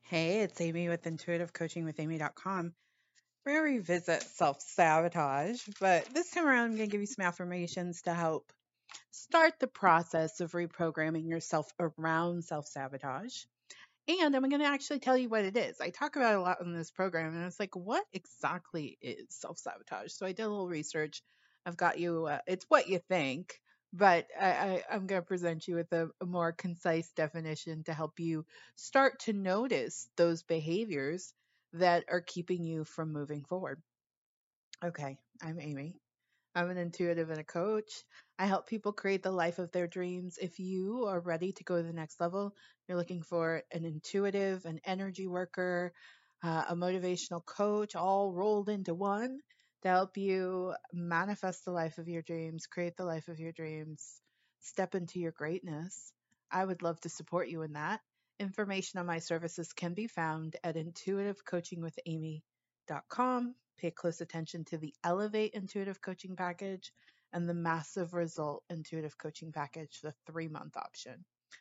Hey, it's Amy with intuitivecoachingwithamy.com, where we revisit self sabotage. But this time around, I'm going to give you some affirmations to help start the process of reprogramming yourself around self sabotage. And I'm going to actually tell you what it is. I talk about it a lot in this program, and it's like, what exactly is self sabotage? So I did a little research. I've got you, it's what you think, but I'm going to present you with a more concise definition to help you start to notice those behaviors that are keeping you from moving forward. Okay, I'm Amy. I'm an intuitive and a coach. I help people create the life of their dreams. If you are ready to go to the next level, you're looking for an intuitive, an energy worker, a motivational coach, all rolled into one to help you manifest the life of your dreams, create the life of your dreams, step into your greatness. I would love to support you in that. Information on my services can be found at intuitivecoachingwithamy.com. Pay close attention to the Elevate Intuitive Coaching Package and the Massive Result Intuitive Coaching Package, the 3-month option.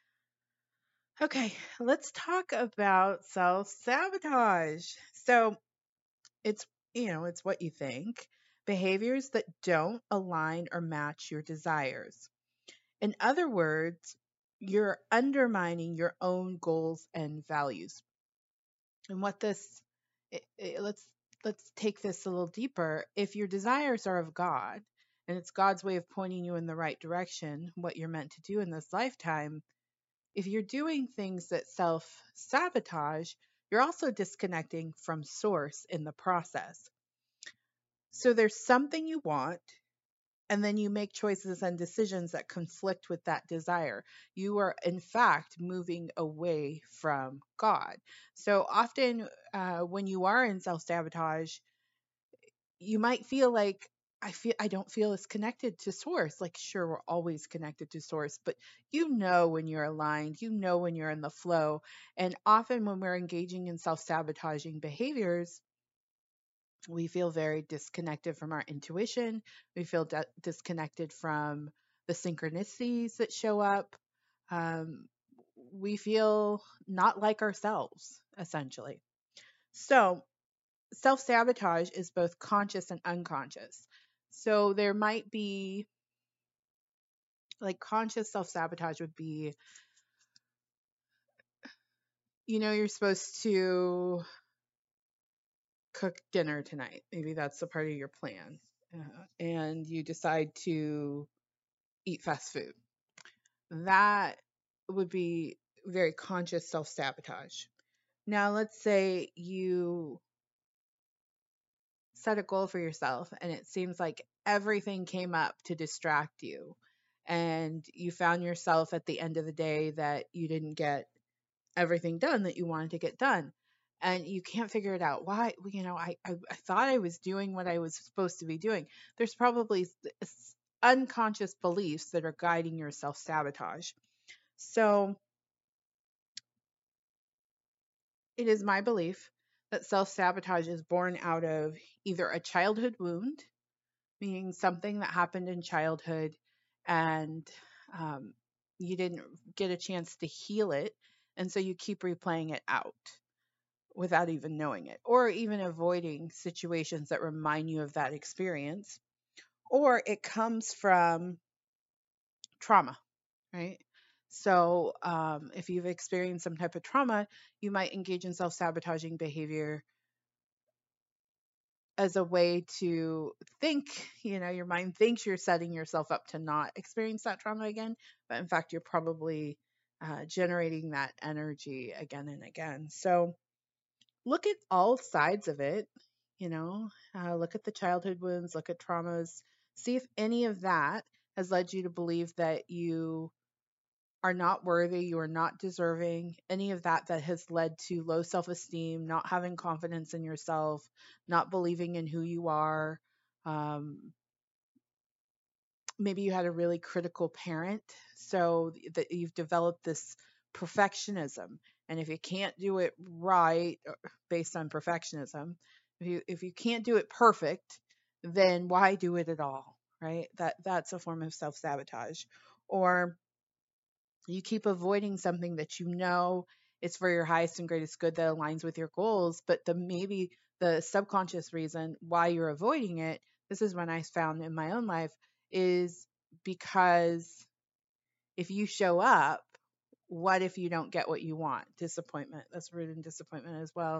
Okay, let's talk about self sabotage. So it's, it's what you think, behaviors that don't align or match your desires. In other words, you're undermining your own goals and values. And what this let's take this a little deeper. If your desires are of God and it's God's way of pointing you in the right direction, what you're meant to do in this lifetime, if you're doing things that self-sabotage, you're also disconnecting from source in the process. So there's something you want, and then you make choices and decisions that conflict with that desire. You are, in fact, moving away from God. So often, when you are in self sabotage, you might feel like, I don't feel as connected to source. Like, sure, we're always connected to source, but when you're aligned, when you're in the flow. And often when we're engaging in self-sabotaging behaviors, we feel very disconnected from our intuition. We feel disconnected from the synchronicities that show up. Um, we feel not like ourselves, essentially. So, self sabotage is both conscious and unconscious. So, there might be like conscious self sabotage would be, you're supposed to cook dinner tonight. Maybe that's a part of your plan. And you decide to eat fast food. That would be very conscious self sabotage. Now, let's say you set a goal for yourself and it seems like everything came up to distract you. And you found yourself at the end of the day that you didn't get everything done that you wanted to get done. And you can't figure it out. Why? I thought I was doing what I was supposed to be doing. There's probably unconscious beliefs that are guiding your self sabotage. So, it is my belief that self sabotage is born out of either a childhood wound, meaning something that happened in childhood and um, you didn't get a chance to heal it. And so you keep replaying it out without even knowing it, or even avoiding situations that remind you of that experience. Or it comes from trauma, right? So, if you've experienced some type of trauma, you might engage in self sabotaging behavior as a way to think, your mind thinks you're setting yourself up to not experience that trauma again, but in fact, you're probably generating that energy again and again. So look at all sides of it, look at the childhood wounds, look at traumas, see if any of that has led you to believe that you are not worthy, you are not deserving, any of that has led to low self esteem, not having confidence in yourself, not believing in who you are. Um, Maybe you had a really critical parent, so that you've developed this perfectionism. And if you can't do it right, based on perfectionism, if you can't do it perfect, then why do it at all, right? That's a form of self sabotage. Or you keep avoiding something that it's for your highest and greatest good that aligns with your goals, but maybe the subconscious reason why you're avoiding it, this is when I found in my own life, is because if you show up, what if you don't get what you want? Disappointment. That's rooted in disappointment as well.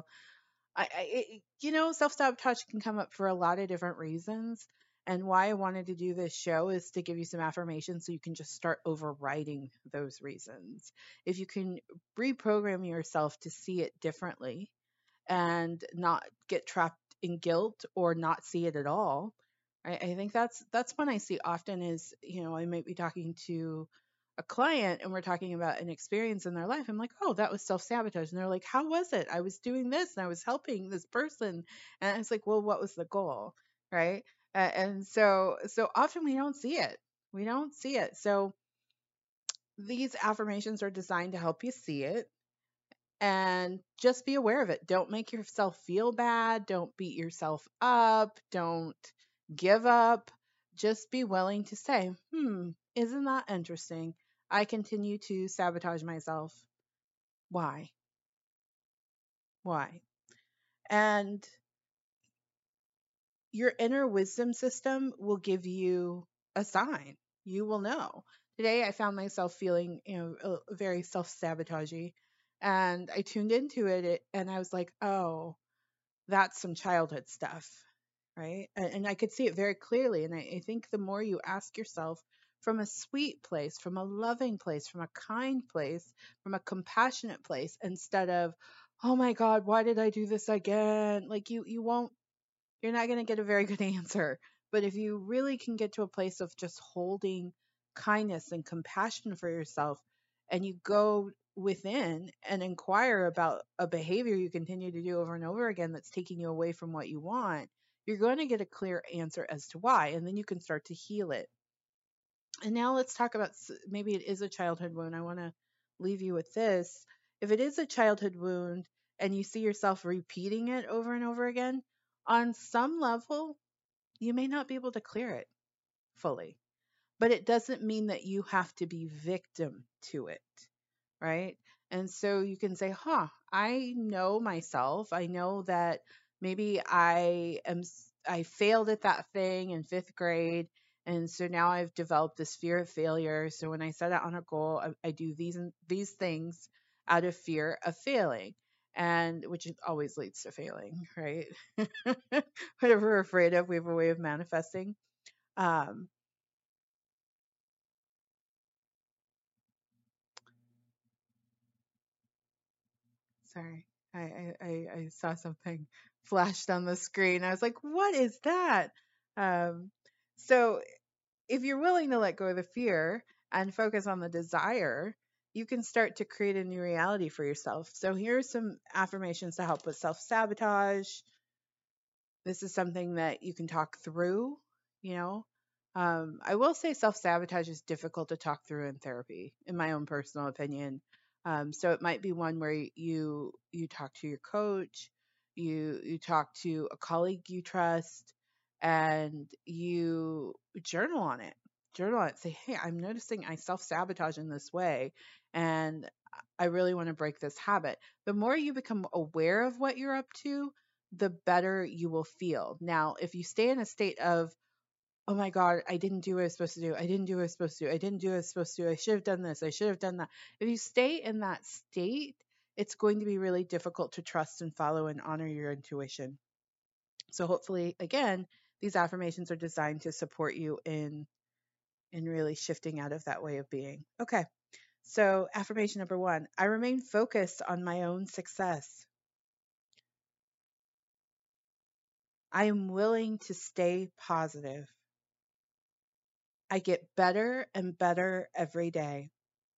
Self sabotage can come up for a lot of different reasons. And why I wanted to do this show is to give you some affirmation so you can just start overriding those reasons. If you can reprogram yourself to see it differently and not get trapped in guilt or not see it at all. I think that's when I see often is, I might be talking to a client and we're talking about an experience in their life. I'm like, oh, that was self-sabotage. And they're like, how was it? I was doing this and I was helping this person. And it's like, well, what was the goal? Right. And so often we don't see it. We don't see it. So these affirmations are designed to help you see it and just be aware of it. Don't make yourself feel bad. Don't beat yourself up. Don't give up. Just be willing to say, isn't that interesting? I continue to sabotage myself. Why? Why? And your inner wisdom system will give you a sign. You will know. Today, I found myself feeling, very self sabotagey. And I tuned into it and I was like, oh, that's some childhood stuff, right? And I could see it very clearly. And I think the more you ask yourself from a sweet place, from a loving place, from a kind place, from a compassionate place, instead of, oh my God, why did I do this again? Like you won't, you're not going to get a very good answer. But if you really can get to a place of just holding kindness and compassion for yourself, and you go within and inquire about a behavior you continue to do over and over again that's taking you away from what you want, you're going to get a clear answer as to why. And then you can start to heal it. And now let's talk about maybe it is a childhood wound. I want to leave you with this. If it is a childhood wound and you see yourself repeating it over and over again, on some level, you may not be able to clear it fully, but it doesn't mean that you have to be victim to it, right? And so you can say, I know myself. I know that maybe I failed at that thing in fifth grade. And so now I've developed this fear of failure. So when I set out on a goal, I do these things out of fear of failing, and which always leads to failing, right? Whatever we're afraid of, we have a way of manifesting. Um, Sorry, I saw something flashed on the screen. I was like, what is that? Um, so if you're willing to let go of the fear and focus on the desire, you can start to create a new reality for yourself. So here's some affirmations to help with self sabotage. This is something that you can talk through, you know. I will say self sabotage is difficult to talk through in therapy, in my own personal opinion. So it might be one where you talk to your coach, you talk to a colleague you trust, and you journal on it. Journal on it. Say, hey, I'm noticing I self sabotage in this way, and I really want to break this habit. The more you become aware of what you're up to, the better you will feel. Now, if you stay in a state of, oh my God, I didn't do what I was supposed to do. I didn't do what I was supposed to do. I didn't do what I was supposed to do. I should have done this. I should have done that. If you stay in that state, it's going to be really difficult to trust and follow and honor your intuition. So hopefully, again, these affirmations are designed to support you in really shifting out of that way of being. Okay. So affirmation number 1, I remain focused on my own success. I am willing to stay positive. I get better and better every day.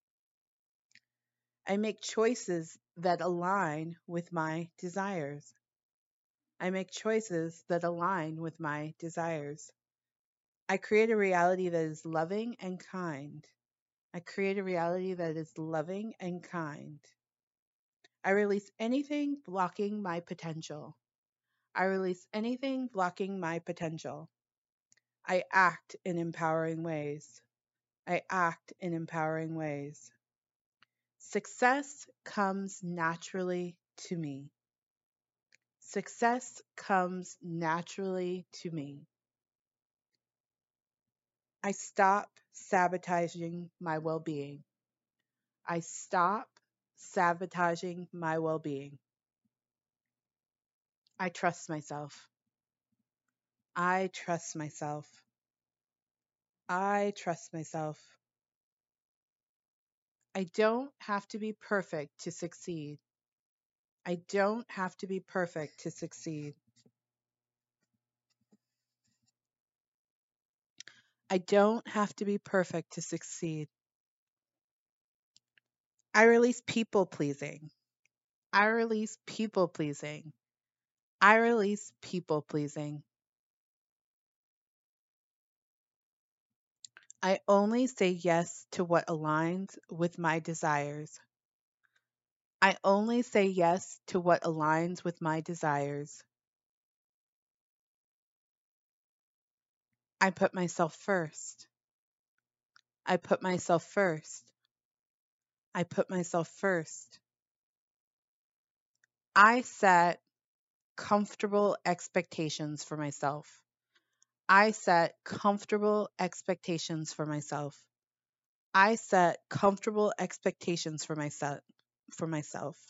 I make choices that align with my desires. I make choices that align with my desires. I create a reality that is loving and kind. I create a reality that is loving and kind. I release anything blocking my potential. I release anything blocking my potential. I act in empowering ways. I act in empowering ways. Success comes naturally to me. Success comes naturally to me. I stop sabotaging my well being. I stop sabotaging my well being. I trust myself. I trust myself. I trust myself. I don't have to be perfect to succeed. I don't have to be perfect to succeed. I don't have to be perfect to succeed. I release people pleasing. I release people pleasing. I release people pleasing. I only say yes to what aligns with my desires. I only say yes to what aligns with my desires. I put myself first. I put myself first. I put myself first. I set comfortable expectations for myself. I set comfortable expectations for myself. I set comfortable expectations for myself.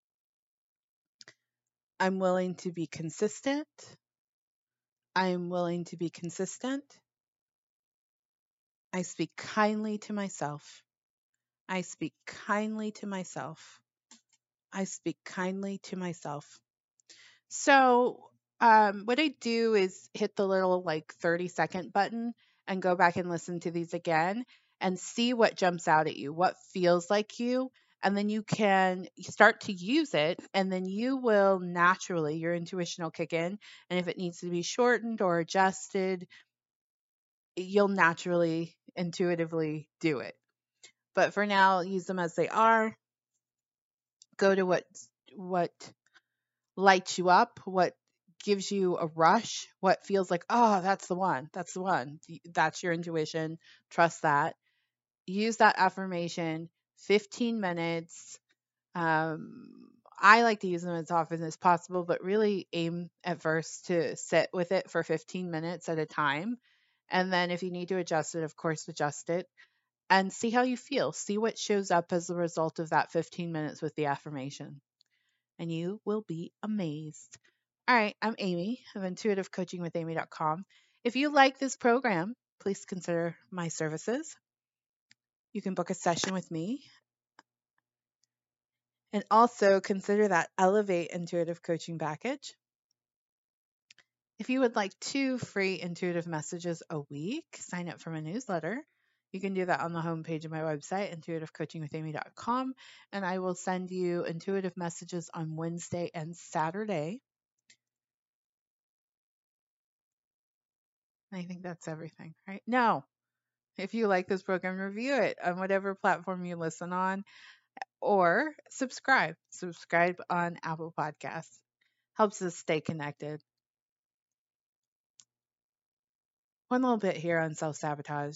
I'm willing to be consistent. I am willing to be consistent. I speak kindly to myself. I speak kindly to myself. I speak kindly to myself. So, what I do is hit the little like 30-second button and go back and listen to these again and see what jumps out at you, what feels like you. And then you can start to use it, and then you will naturally, your intuition will kick in. And if it needs to be shortened or adjusted, you'll naturally, intuitively do it. But for now, use them as they are. Go to what lights you up, what gives you a rush, what feels like, oh, that's the one, that's the one. That's your intuition. Trust that. Use that affirmation 15 minutes. I like to use them as often as possible, but really aim at first to sit with it for 15 minutes at a time. And then if you need to adjust it, of course, adjust it and see how you feel. See what shows up as a result of that 15 minutes with the affirmation, and you will be amazed. All right, I'm Amy of intuitivecoachingwithamy.com. If you like this program, please consider my services. You can book a session with me and also consider that Elevate Intuitive Coaching Package. If you would like 2 free intuitive messages a week, sign up for my newsletter. You can do that on the homepage of my website, intuitivecoachingwithamy.com, and I will send you intuitive messages on Wednesday and Saturday. I think that's everything, right? No. If you like this program, review it on whatever platform you listen on or subscribe. Subscribe on Apple Podcasts. Helps us stay connected. One little bit here on self sabotage.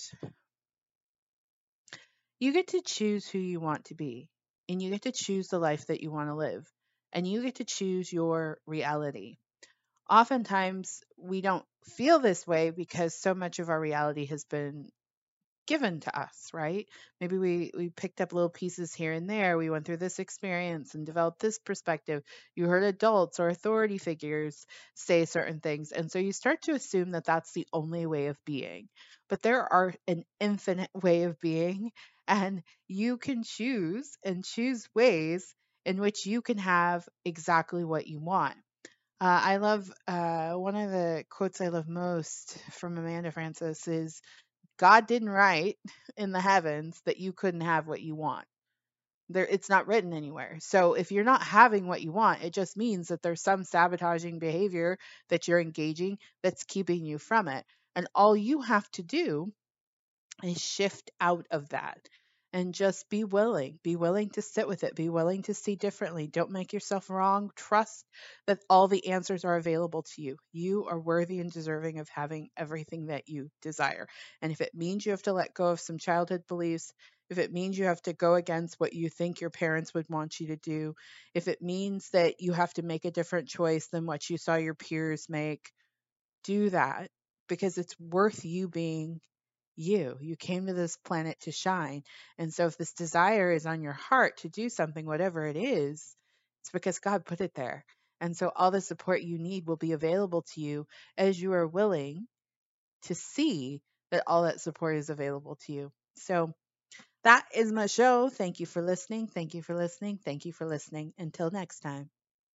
You get to choose who you want to be, and you get to choose the life that you want to live, and you get to choose your reality. Oftentimes, we don't feel this way because so much of our reality has been given to us, right? Maybe we picked up little pieces here and there. We went through this experience and developed this perspective. You heard adults or authority figures say certain things, and so you start to assume that that's the only way of being. But there are an infinite way of being, and you can choose and choose ways in which you can have exactly what you want. I love one of the quotes I love most from Amanda Francis is God didn't write in the heavens that you couldn't have what you want. There, it's not written anywhere. So if you're not having what you want, it just means that there's some sabotaging behavior that you're engaging that's keeping you from it. And all you have to do is shift out of that and just be willing to sit with it, be willing to see differently. Don't make yourself wrong. Trust that all the answers are available to you. You are worthy and deserving of having everything that you desire. And if it means you have to let go of some childhood beliefs, if it means you have to go against what you think your parents would want you to do, if it means that you have to make a different choice than what you saw your peers make, do that, because it's worth you being you. You came to this planet to shine. And so if this desire is on your heart to do something, whatever it is, it's because God put it there. And so all the support you need will be available to you as you are willing to see that all that support is available to you. So that is my show. Thank you for listening. Thank you for listening. Thank you for listening. Until next time.